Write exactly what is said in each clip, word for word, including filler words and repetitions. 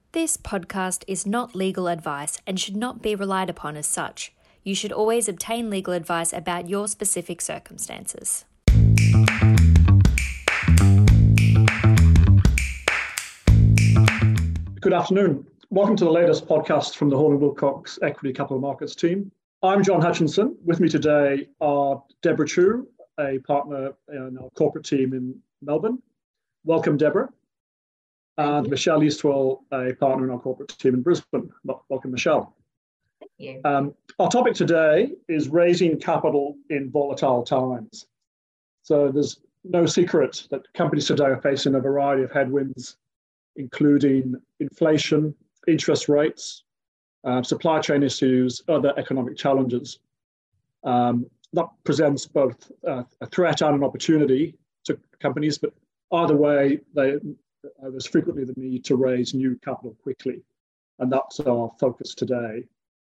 This podcast is not legal advice and should not be relied upon as such. You should always obtain legal advice about your specific circumstances. Good afternoon. Welcome to the latest podcast from the Hall and Wilcox Equity Capital Markets team. I'm John Hutchinson. With me today are Deborah Chu, a partner in our corporate team in Melbourne. Welcome, Deborah. And Michelle Eastwell, a partner in our corporate team in Brisbane. Welcome, Michelle. Thank you. Um, our topic today is raising capital in volatile times. So there's no secret that companies today are facing a variety of headwinds, including inflation, interest rates, uh, supply chain issues, other economic challenges. Um, that presents both uh, a threat and an opportunity to companies, but either way, they, uh, there's frequently the need to raise new capital quickly, and that's our focus today.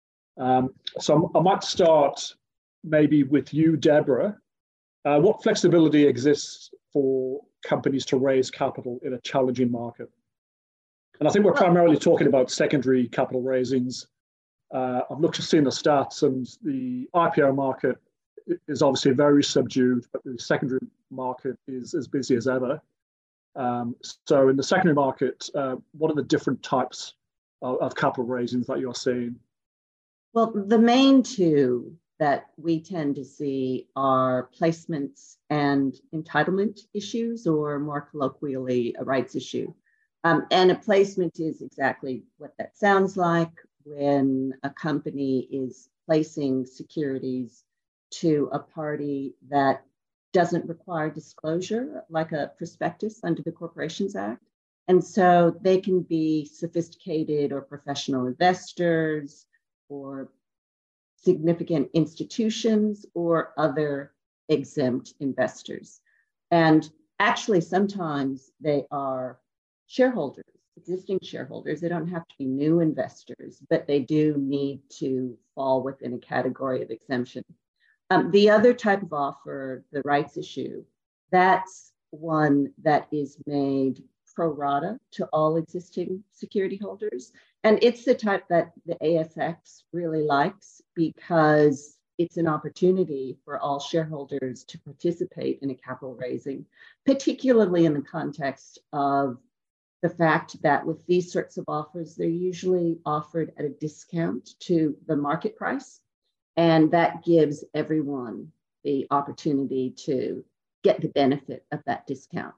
Um, so I might start maybe with you, Deborah. Uh, what flexibility exists for companies to raise capital in a challenging market? And I think we're primarily talking about secondary capital raisings. Uh, I've looked to see the stats, and the I P O market is obviously very subdued, but the secondary market is as busy as ever. Um, so in the secondary market, uh, what are the different types of, of capital raisings that you're seeing? Well, the main two that we tend to see are placements and entitlement issues, or more colloquially, a rights issue. Um, and a placement is exactly what that sounds like, when a company is placing securities to a party that doesn't require disclosure, like a prospectus under the Corporations Act. And so they can be sophisticated or professional investors, or significant institutions, or other exempt investors. And actually, sometimes they are shareholders, existing shareholders. They don't have to be new investors, but they do need to fall within a category of exemption. Um, the other type of offer, the rights issue, that's one that is made pro rata to all existing security holders. And it's the type that the A S X really likes, because it's an opportunity for all shareholders to participate in a capital raising, particularly in the context of the fact that with these sorts of offers, they're usually offered at a discount to the market price. And that gives everyone the opportunity to get the benefit of that discount.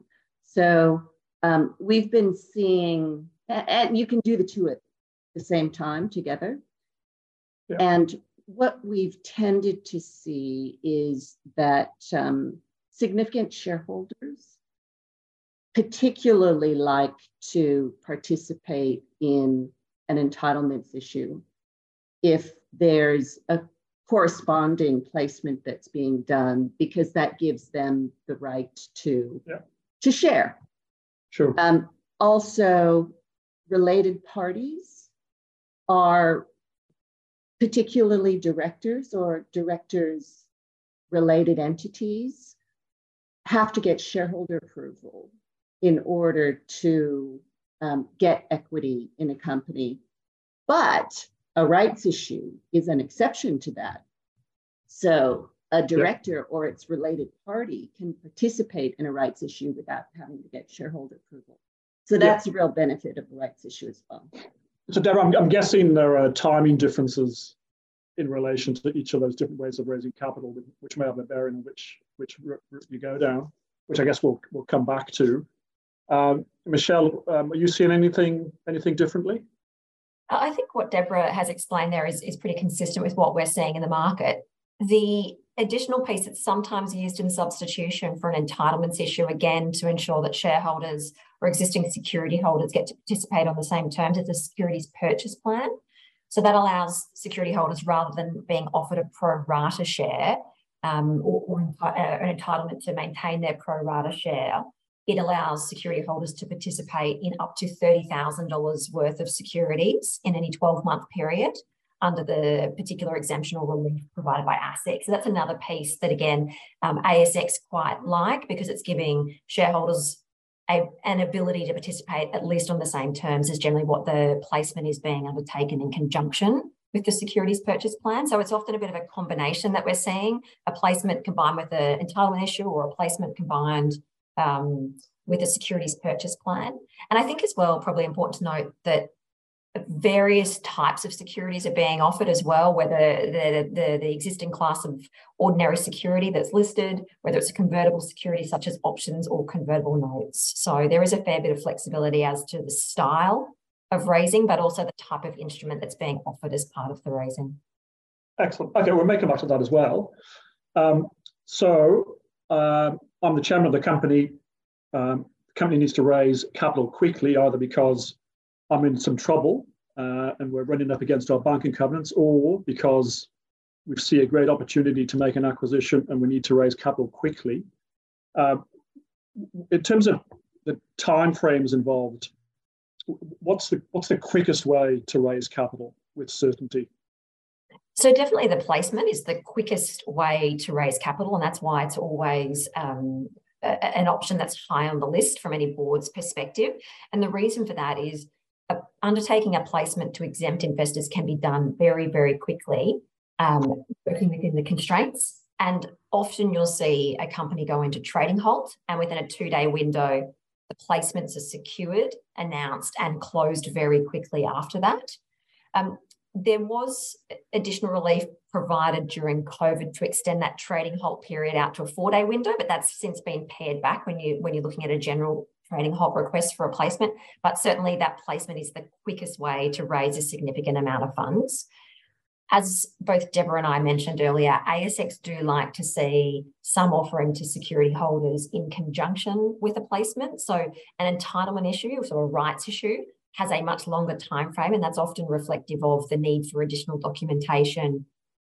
So um, we've been seeing, and you can do the two at the same time together. Yeah. And what we've tended to see is that um, significant shareholders particularly like to participate in an entitlements issue if there's a corresponding placement that's being done, because that gives them the right to, yeah. to share. Sure. Um, also, related parties are particularly directors or directors related entities have to get shareholder approval in order to um, get equity in a company. But a rights issue is an exception to that. So a director yeah. or its related party can participate in a rights issue without having to get shareholder approval. So that's yeah. a real benefit of a rights issue as well. So Deborah, I'm, I'm guessing there are timing differences in relation to each of those different ways of raising capital, which may have a bearing on which, which route you go down, which I guess we'll, we'll come back to. Um, Michelle, um, are you seeing anything, anything differently? I think what Deborah has explained there is, is pretty consistent with what we're seeing in the market. The additional piece that's sometimes used in substitution for an entitlements issue, again, to ensure that shareholders or existing security holders get to participate on the same terms as the securities purchase plan. So that allows security holders, rather than being offered a pro rata share um, or, or an entitlement to maintain their pro rata share, it allows security holders to participate in up to thirty thousand dollars worth of securities in any twelve-month period under the particular exemption or relief provided by ASIC. So that's another piece that, again, um, A S X quite like, because it's giving shareholders a, an ability to participate at least on the same terms as generally what the placement is being undertaken in conjunction with the securities purchase plan. So it's often a bit of a combination that we're seeing, a placement combined with an entitlement issue or a placement combined um, with a securities purchase plan. And I think as well, probably important to note that various types of securities are being offered as well, whether the, the, the existing class of ordinary security that's listed, whether it's a convertible security such as options or convertible notes. So there is a fair bit of flexibility as to the style of raising, but also the type of instrument that's being offered as part of the raising. Excellent. Okay, we'll make a note of that as well. Um, so um, I'm the chairman of the company. Um, the company needs to raise capital quickly, either because I'm in some trouble uh, and we're running up against our banking covenants, or because we see a great opportunity to make an acquisition and we need to raise capital quickly. Uh, in terms of the timeframes involved, what's the what's the quickest way to raise capital with certainty? So definitely the placement is the quickest way to raise capital, and that's why it's always um, a, an option that's high on the list from any board's perspective. And the reason for that is uh, undertaking a placement to exempt investors can be done very, very quickly, um, working within the constraints. And often you'll see a company go into trading halt, and within a two-day window, the placements are secured, announced, and closed very quickly after that. Um, there was additional relief provided during COVID to extend that trading halt period out to a four-day window, but that's since been pared back when, you, when you're looking at a general trading halt request for a placement. But certainly that placement is the quickest way to raise a significant amount of funds. As both Deborah and I mentioned earlier, A S X do like to see some offering to security holders in conjunction with a placement. So an entitlement issue, or a rights issue, has a much longer time frame, and that's often reflective of the need for additional documentation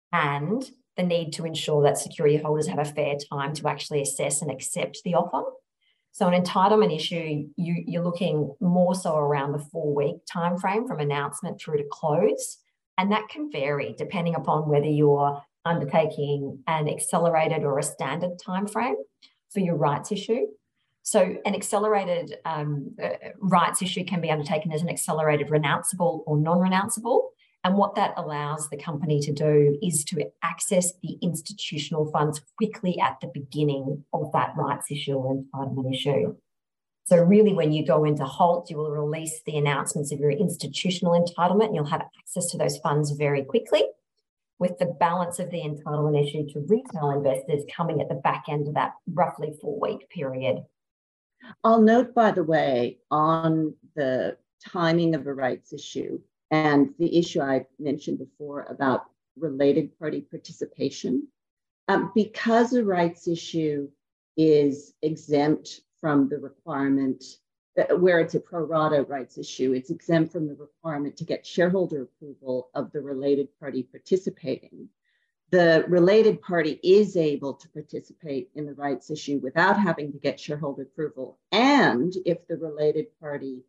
and the need to ensure that security holders have a fair time to actually assess and accept the offer. So an entitlement issue, you, you're looking more so around the four-week time frame from announcement through to close. And that can vary depending upon whether you're undertaking an accelerated or a standard timeframe for your rights issue. So an accelerated um, uh, rights issue can be undertaken as an accelerated renounceable or non-renounceable. And what that allows the company to do is to access the institutional funds quickly at the beginning of that rights issue or entitlement issue. So really, when you go into halt, you will release the announcements of your institutional entitlement, and you'll have access to those funds very quickly, with the balance of the entitlement issue to retail investors coming at the back end of that roughly four-week period. I'll note, by the way, on the timing of a rights issue and the issue I mentioned before about related party participation, um, because a rights issue is exempt from the requirement, uh, where it's a pro rata rights issue, it's exempt from the requirement to get shareholder approval of the related party participating. The related party is able to participate in the rights issue without having to get shareholder approval. And if the related party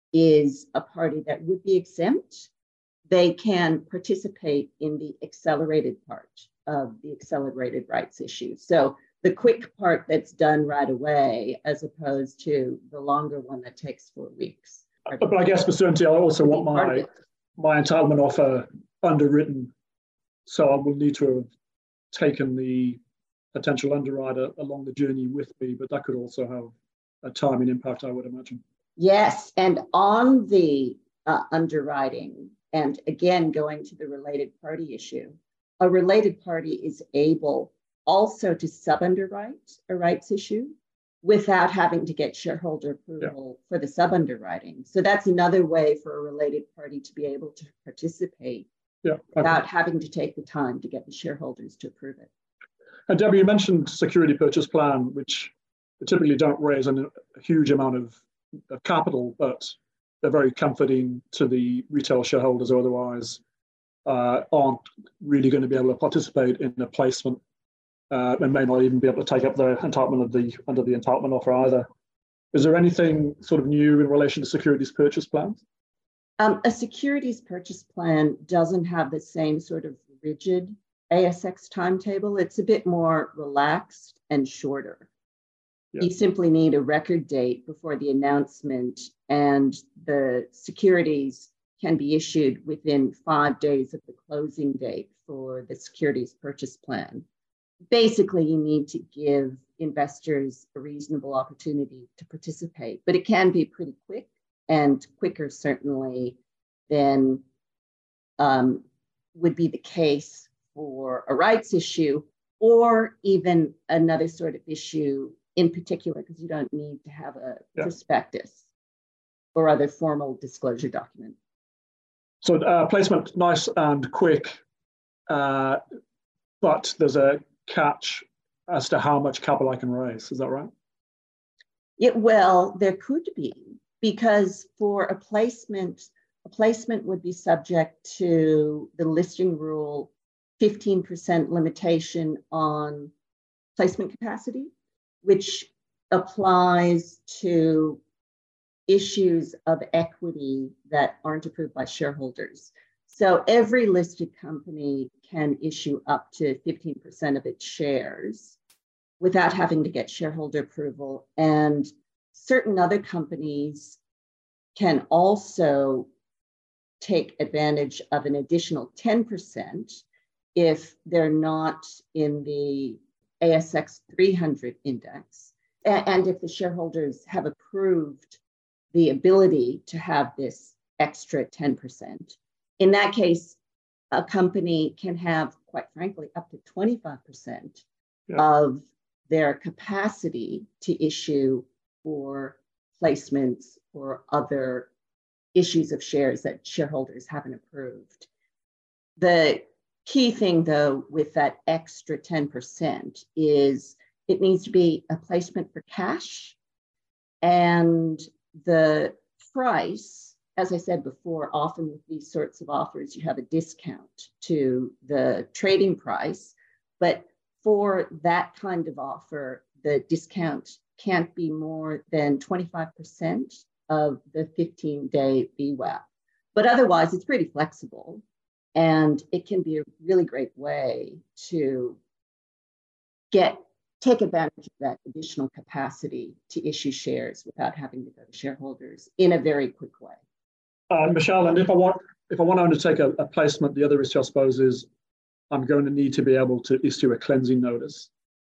is a party that would be exempt, they can participate in the accelerated part of the accelerated rights issue. So the quick part that's done right away, as opposed to the longer one that takes four weeks. But I guess for certainty, I also want my, my entitlement offer underwritten. So I will need to have taken the potential underwriter along the journey with me, but that could also have a timing impact, I would imagine. Yes, and on the uh, underwriting, and again, going to the related party issue, a related party is able also to sub-underwrite a rights issue without having to get shareholder approval yeah. for the sub-underwriting. So that's another way for a related party to be able to participate yeah, without having to take the time to get the shareholders to approve it. And Debbie, you mentioned security purchase plan, which typically don't raise an, a huge amount of, of capital, but they're very comforting to the retail shareholders or otherwise uh, aren't really going to be able to participate in a placement uh, and may not even be able to take up the entitlement of the under the entitlement offer either. Is there anything sort of new in relation to securities purchase plans? Um, a securities purchase plan doesn't have the same sort of rigid A S X timetable. It's a bit more relaxed and shorter. Yeah. You simply need a record date before the announcement, and the securities can be issued within five days of the closing date for the securities purchase plan. Basically, you need to give investors a reasonable opportunity to participate, but it can be pretty quick, and quicker certainly than um, would be the case for a rights issue, or even another sort of issue in particular, because you don't need to have a yeah. prospectus or other formal disclosure document. So uh, placement, nice and quick, uh, but there's a catch as to how much capital I can raise. Is that right? It, well, there could be, because for a placement, a placement would be subject to the listing rule fifteen percent limitation on placement capacity, which applies to issues of equity that aren't approved by shareholders. So every listed company can issue up to fifteen percent of its shares without having to get shareholder approval. And certain other companies can also take advantage of an additional ten percent if they're not in the A S X three hundred index, and if the shareholders have approved the ability to have this extra ten percent. In that case, a company can have, quite frankly, up to twenty-five percent yeah. of their capacity to issue for placements or other issues of shares that shareholders haven't approved. The key thing, though, with that extra ten percent is it needs to be a placement for cash, and the price, as I said before, often with these sorts of offers, you have a discount to the trading price, but for that kind of offer, the discount can't be more than twenty-five percent of the fifteen-day V WAP. But otherwise, it's pretty flexible, and it can be a really great way to get take advantage of that additional capacity to issue shares without having to go to shareholders in a very quick way. Uh, Michelle, and if I want if I want to undertake a, a placement, the other issue, I suppose, is I'm going to need to be able to issue a cleansing notice.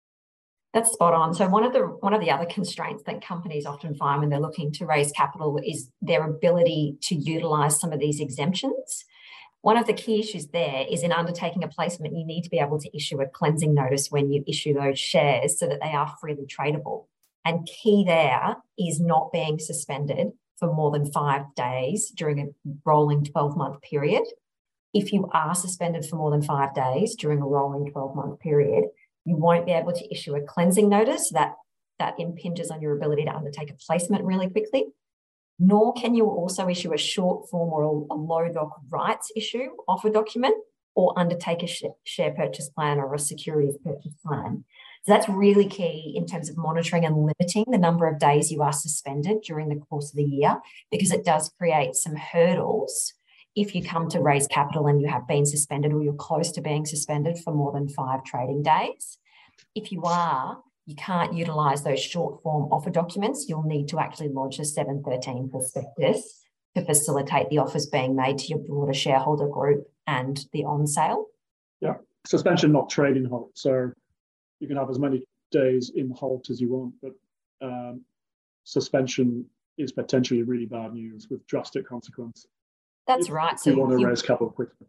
That's spot on. So one of the one of the other constraints that companies often find when they're looking to raise capital is their ability to utilize some of these exemptions. One of the key issues there is in undertaking a placement, you need to be able to issue a cleansing notice when you issue those shares so that they are freely tradable. And key there is not being suspended for more than five days during a rolling twelve-month period. If you are suspended for more than five days during a rolling twelve-month period, you won't be able to issue a cleansing notice that, that impinges on your ability to undertake a placement really quickly. Nor can you also issue a short form or a, a low doc rights issue offer document or undertake a sh share purchase plan or a securities purchase plan. So that's really key in terms of monitoring and limiting the number of days you are suspended during the course of the year, because it does create some hurdles if you come to raise capital and you have been suspended or you're close to being suspended for more than five trading days. If you are, you can't utilise those short form offer documents. You'll need to actually launch a seven thirteen prospectus to facilitate the offers being made to your broader shareholder group and the on sale. Yeah, suspension, not trading halt. So you can have as many days in halt as you want, but um, suspension is potentially really bad news with drastic consequence. That's if, right. If so you want to you, raise capital quickly.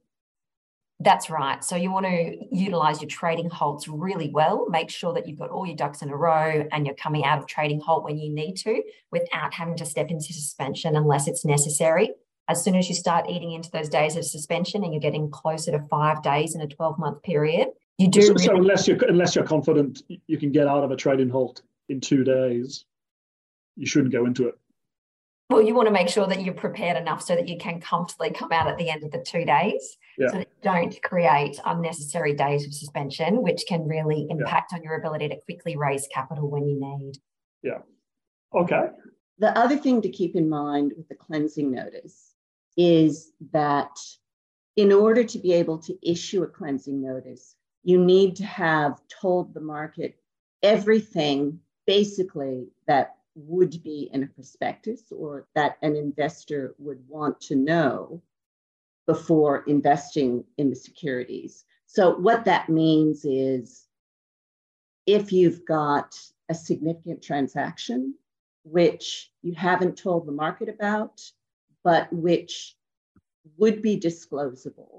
That's right. So you want to utilise your trading halts really well. Make sure that you've got all your ducks in a row and you're coming out of trading halt when you need to without having to step into suspension unless it's necessary. As soon as you start eating into those days of suspension and you're getting closer to five days in a twelve-month period, you do. So, really- so unless you're unless you're confident you can get out of a trading halt in two days, you shouldn't go into it. Well, you want to make sure that you're prepared enough so that you can comfortably come out at the end of the two days yeah. so that you don't create unnecessary days of suspension, which can really impact yeah. on your ability to quickly raise capital when you need. Yeah. Okay. The other thing to keep in mind with the cleansing notice is that in order to be able to issue a cleansing notice, you need to have told the market everything basically that would be in a prospectus or that an investor would want to know before investing in the securities. So what that means is if you've got a significant transaction which you haven't told the market about, but which would be disclosable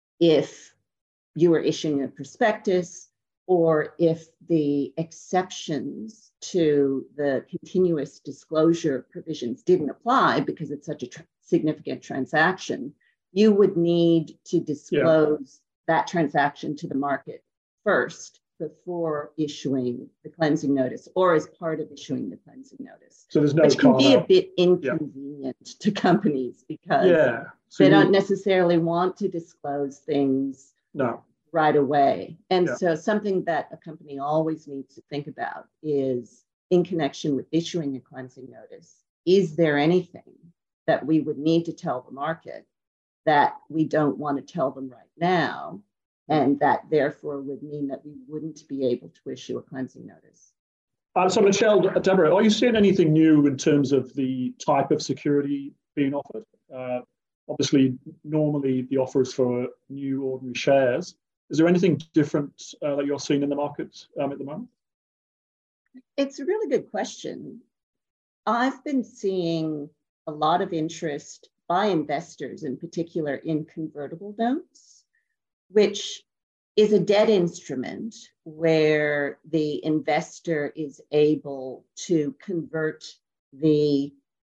if you were issuing a prospectus or if the exceptions to the continuous disclosure provisions didn't apply because it's such a tr- significant transaction, you would need to disclose yeah. that transaction to the market first before issuing the cleansing notice or as part of issuing the cleansing notice. So there's no Which can be out. a bit inconvenient yeah. to companies because yeah. so they you, don't necessarily want to disclose things no. right away. And yeah. so something that a company always needs to think about is in connection with issuing a cleansing notice, is there anything that we would need to tell the market that we don't want to tell them right now? And that therefore would mean that we wouldn't be able to issue a cleansing notice. Uh, so Michelle, Deborah, are you seeing anything new in terms of the type of security being offered? Uh, obviously, normally the offer is for new ordinary shares. Is there anything different uh, that you're seeing in the market um, at the moment? It's a really good question. I've been seeing a lot of interest by investors, in particular in convertible notes, which is a debt instrument where the investor is able to convert the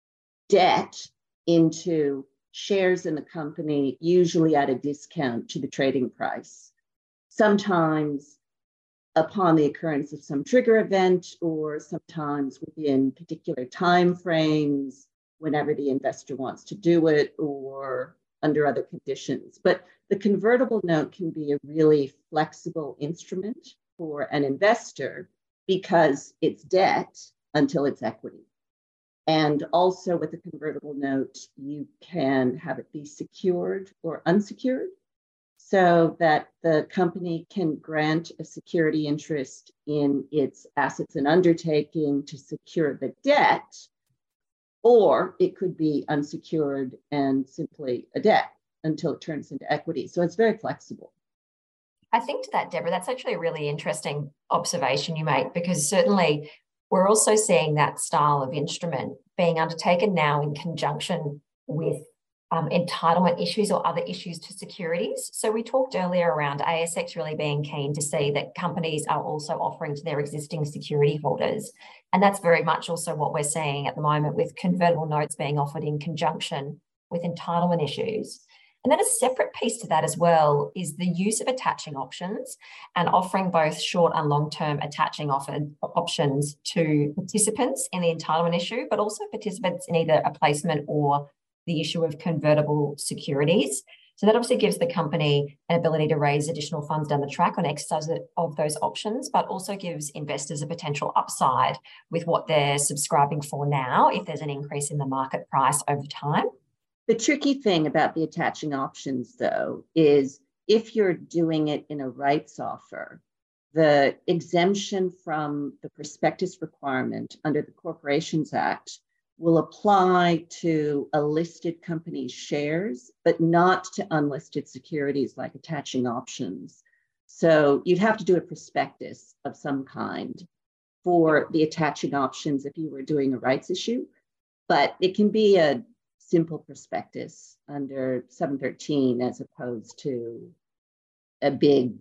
debt into shares in the company, usually at a discount to the trading price. Sometimes upon the occurrence of some trigger event, or sometimes within particular time frames, whenever the investor wants to do it, or under other conditions. But the convertible note can be a really flexible instrument for an investor because it's debt until it's equity. And also with a convertible note, you can have it be secured or unsecured so that the company can grant a security interest in its assets and undertaking to secure the debt, or it could be unsecured and simply a debt until it turns into equity. So it's very flexible. I think to that, Deborah, that's actually a really interesting observation you make, because certainly we're also seeing that style of instrument being undertaken now in conjunction with um, entitlement issues or other issues to securities. So we talked earlier around A S X really being keen to see that companies are also offering to their existing security holders. And that's very much also what we're seeing at the moment with convertible notes being offered in conjunction with entitlement issues. And then a separate piece to that as well is the use of attaching options and offering both short and long-term attaching offered options to participants in the entitlement issue, but also participants in either a placement or the issue of convertible securities. So that obviously gives the company an ability to raise additional funds down the track on exercise of those options, but also gives investors a potential upside with what they're subscribing for now if there's an increase in the market price over time. The tricky thing about the attaching options, though, is if you're doing it in a rights offer, the exemption from the prospectus requirement under the Corporations Act will apply to a listed company's shares, but not to unlisted securities like attaching options. So you'd have to do a prospectus of some kind for the attaching options if you were doing a rights issue, but it can be a simple prospectus under seven thirteen as opposed to a big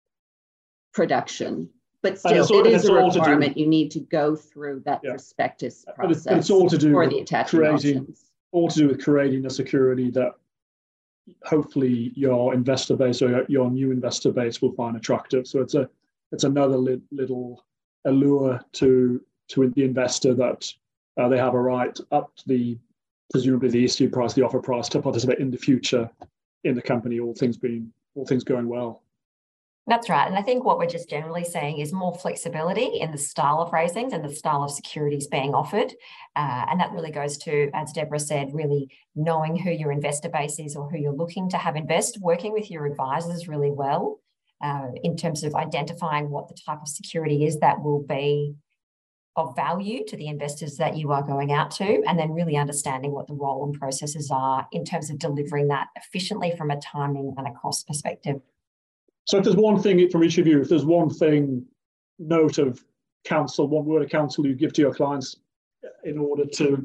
production. But still, all, it is a requirement. You need to go through that yeah. prospectus process but it's, but it's all to do for the attaching creating, options. All to do with creating a security that hopefully your investor base or your new investor base will find attractive. So it's a it's another li- little allure to to the investor that uh, they have a right up to the presumably the issue price, the offer price, to participate in the future in the company, all things being all things going well. That's right. And I think what we're just generally saying is more flexibility in the style of raisings and the style of securities being offered. Uh, and that really goes to, as Deborah said, really knowing who your investor base is or who you're looking to have invest, working with your advisors really well uh, in terms of identifying what the type of security is that will be of value to the investors that you are going out to, and then really understanding what the role and processes are in terms of delivering that efficiently from a timing and a cost perspective. So if there's one thing from each of you, if there's one thing, note of counsel, one word of counsel you give to your clients in order to,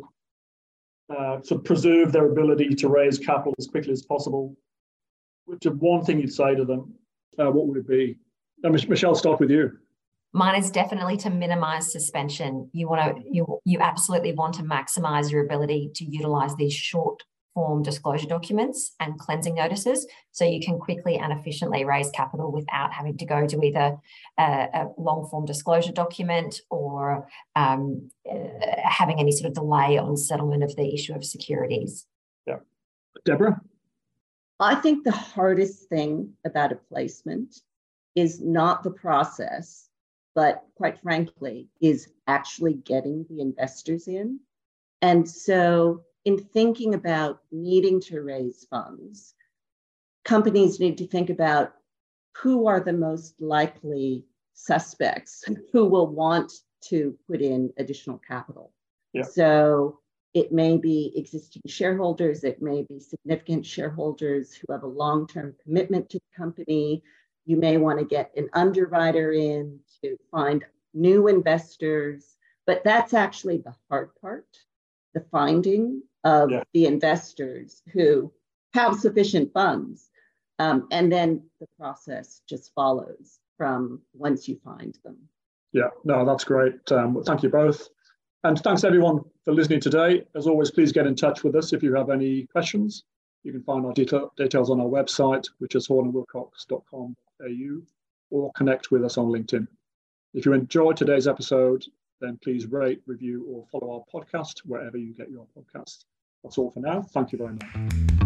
uh, to preserve their ability to raise capital as quickly as possible, which is one thing you'd say to them, uh, what would it be? And Michelle, start with you. Mine is definitely to minimise suspension. You want to, you, you absolutely want to maximise your ability to utilise these short form disclosure documents and cleansing notices, so you can quickly and efficiently raise capital without having to go to either a, a long form disclosure document or um, uh, having any sort of delay on settlement of the issue of securities. Yeah, Deborah? I think the hardest thing about a placement is not the process, but quite frankly, is actually getting the investors in. And so in thinking about needing to raise funds, companies need to think about who are the most likely suspects who will want to put in additional capital. Yeah. So it may be existing shareholders, it may be significant shareholders who have a long-term commitment to the company. You may want to get an underwriter in to find new investors, but that's actually the hard part, the finding of yeah. the investors who have sufficient funds. Um, and then the process just follows from once you find them. Yeah, no, that's great. Um, thank you both. And thanks everyone for listening today. As always, please get in touch with us if you have any questions. You can find our detail, details on our website, which is horne and wilcox dot com dot a u, or connect with us on LinkedIn. If you enjoyed today's episode, then please rate, review, or follow our podcast wherever you get your podcasts. That's all for now. Thank you very much.